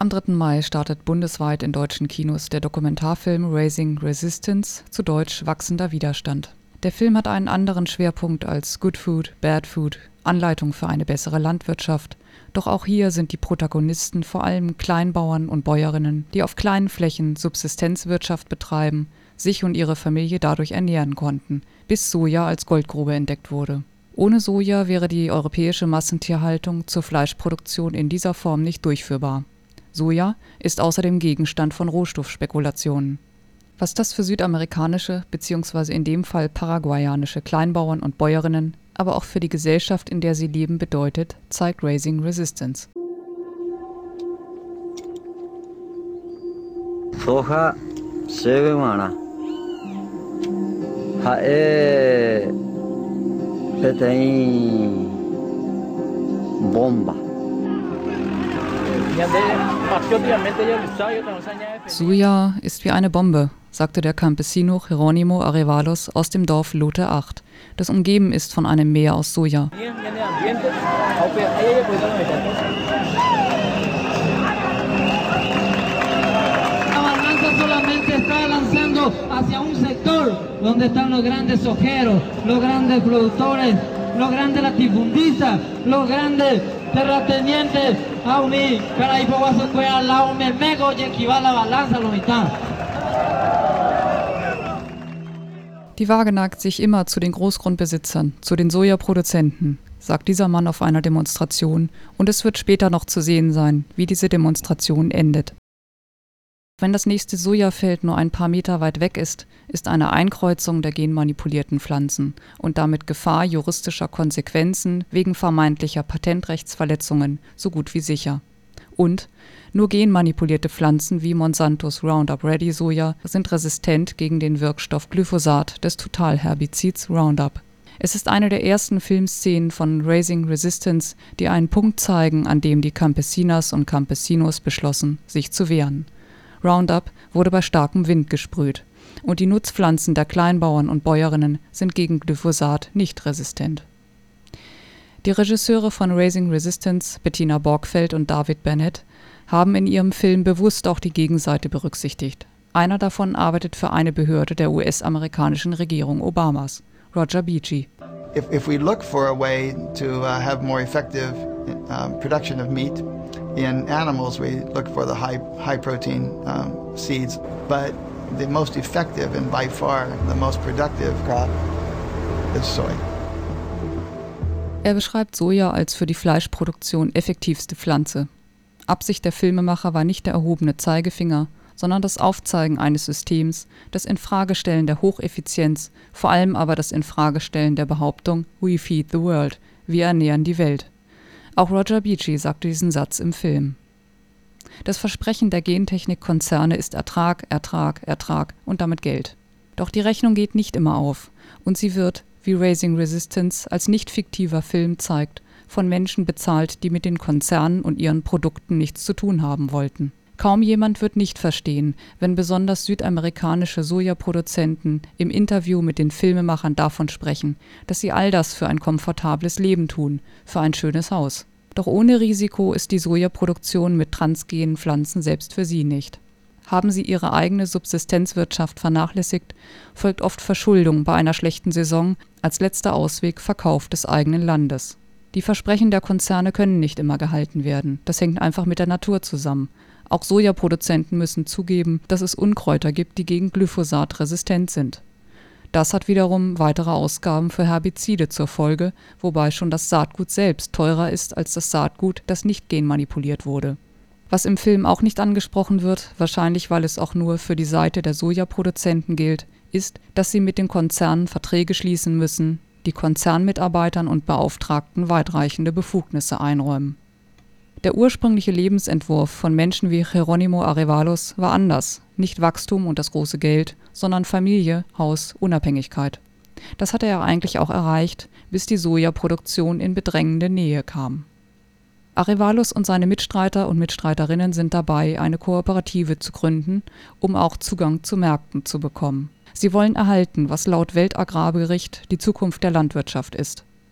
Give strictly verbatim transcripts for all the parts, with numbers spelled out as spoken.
Am dritten Mai startet bundesweit in deutschen Kinos der Dokumentarfilm Raising Resistance, zu Deutsch Wachsender Widerstand. Der Film hat einen anderen Schwerpunkt als Good Food, Bad Food, Anleitung für eine bessere Landwirtschaft. Doch auch hier sind die Protagonisten vor allem Kleinbauern und Bäuerinnen, die auf kleinen Flächen Subsistenzwirtschaft betreiben, sich und ihre Familie dadurch ernähren konnten, bis Soja als Goldgrube entdeckt wurde. Ohne Soja wäre die europäische Massentierhaltung zur Fleischproduktion in dieser Form nicht durchführbar. Soja ist außerdem Gegenstand von Rohstoffspekulationen. Was das für südamerikanische bzw. in dem Fall paraguayanische Kleinbauern und Bäuerinnen, aber auch für die Gesellschaft, in der sie leben, bedeutet, zeigt Raising Resistance. Soja sevimana. Hae petein bomba. Soja ist wie eine Bombe, sagte der Campesino Jerónimo Arevalos aus dem Dorf Lote acht, das umgeben ist von einem Meer aus Soja. Hacia un sector donde están los grandes sojeros, los grandes productores, los grandes latifundistas, los grandes terratenientes, auni caraipo guaso cuea la un mego y equivale la balanza lo mitad. Die Waage neigt sich immer zu den Großgrundbesitzern, zu den Sojaproduzenten, sagt dieser Mann auf einer Demonstration, und es wird später noch zu sehen sein, wie diese Demonstration endet. Wenn das nächste Sojafeld nur ein paar Meter weit weg ist, ist eine Einkreuzung der genmanipulierten Pflanzen und damit Gefahr juristischer Konsequenzen wegen vermeintlicher Patentrechtsverletzungen so gut wie sicher. Und nur genmanipulierte Pflanzen wie Monsantos Roundup Ready Soja sind resistent gegen den Wirkstoff Glyphosat des Totalherbizids Roundup. Es ist eine der ersten Filmszenen von Raising Resistance, die einen Punkt zeigen, an dem die Campesinas und Campesinos beschlossen, sich zu wehren. Roundup wurde bei starkem Wind gesprüht und die Nutzpflanzen der Kleinbauern und Bäuerinnen sind gegen Glyphosat nicht resistent. Die Regisseure von Raising Resistance, Bettina Borgfeld und David Bennett, haben in ihrem Film bewusst auch die Gegenseite berücksichtigt. Einer davon arbeitet für eine Behörde der U S-amerikanischen Regierung Obamas, Roger Beachy. If, if we look for a way to uh, have more effective uh, production of meat in animals, we look for the high, high protein um, seeds, but the most effective and by far the most productive crop is soy. Er beschreibt Soja als für die Fleischproduktion effektivste Pflanze. Absicht der Filmemacher war nicht der erhobene Zeigefinger, sondern das Aufzeigen eines Systems, das Infragestellen der Hocheffizienz, vor allem aber das Infragestellen der Behauptung "We feed the world", wir ernähren die Welt. Auch Roger Beachy sagte diesen Satz im Film. Das Versprechen der Gentechnikkonzerne ist Ertrag, Ertrag, Ertrag und damit Geld. Doch die Rechnung geht nicht immer auf und sie wird, wie Raising Resistance als nicht fiktiver Film zeigt, von Menschen bezahlt, die mit den Konzernen und ihren Produkten nichts zu tun haben wollten. Kaum jemand wird nicht verstehen, wenn besonders südamerikanische Sojaproduzenten im Interview mit den Filmemachern davon sprechen, dass sie all das für ein komfortables Leben tun, für ein schönes Haus. Doch ohne Risiko ist die Sojaproduktion mit transgenen Pflanzen selbst für sie nicht. Haben sie ihre eigene Subsistenzwirtschaft vernachlässigt, folgt oft Verschuldung bei einer schlechten Saison, als letzter Ausweg Verkauf des eigenen Landes. Die Versprechen der Konzerne können nicht immer gehalten werden, das hängt einfach mit der Natur zusammen. Auch Sojaproduzenten müssen zugeben, dass es Unkräuter gibt, die gegen Glyphosat resistent sind. Das hat wiederum weitere Ausgaben für Herbizide zur Folge, wobei schon das Saatgut selbst teurer ist als das Saatgut, das nicht genmanipuliert wurde. Was im Film auch nicht angesprochen wird, wahrscheinlich weil es auch nur für die Seite der Sojaproduzenten gilt, ist, dass sie mit den Konzernen Verträge schließen müssen, die Konzernmitarbeitern und Beauftragten weitreichende Befugnisse einräumen. Der ursprüngliche Lebensentwurf von Menschen wie Jerónimo Arevalos war anders. Nicht Wachstum und das große Geld, sondern Familie, Haus, Unabhängigkeit. Das hatte er eigentlich auch erreicht, bis die Sojaproduktion in bedrängende Nähe kam. Arevalos und seine Mitstreiter und Mitstreiterinnen sind dabei, eine Kooperative zu gründen, um auch Zugang zu Märkten zu bekommen. Sie wollen erhalten, was laut Weltagrargericht die Zukunft der Landwirtschaft ist.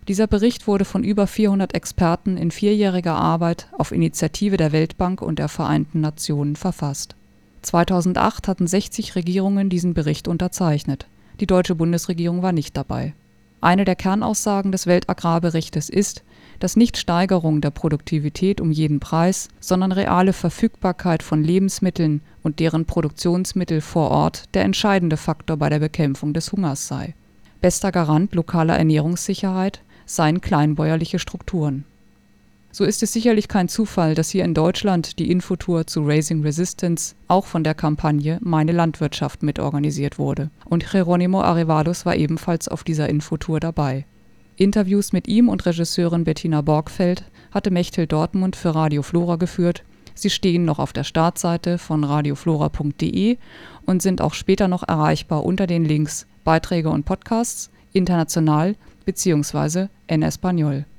Dieser Bericht wurde von über vierhundert Experten in vierjähriger Arbeit auf Initiative der Weltbank und der Vereinten Nationen verfasst. zweitausendacht hatten sechzig Regierungen diesen Bericht unterzeichnet. Die deutsche Bundesregierung war nicht dabei. Eine der Kernaussagen des Weltagrarberichtes ist, dass nicht Steigerung der Produktivität um jeden Preis, sondern reale Verfügbarkeit von Lebensmitteln und deren Produktionsmittel vor Ort der entscheidende Faktor bei der Bekämpfung des Hungers sei. Bester Garant lokaler Ernährungssicherheit seien kleinbäuerliche Strukturen. So ist es sicherlich kein Zufall, dass hier in Deutschland die Infotour zu Raising Resistance auch von der Kampagne Meine Landwirtschaft mitorganisiert wurde. Und Jerónimo Arevalos war ebenfalls auf dieser Infotour dabei. Interviews mit ihm und Regisseurin Bettina Borgfeld hatte Mechthild Dortmund für Radio Flora geführt. Sie stehen noch auf der Startseite von radioflora punkt de und sind auch später noch erreichbar unter den Links Beiträge und Podcasts, international bzw. en Español.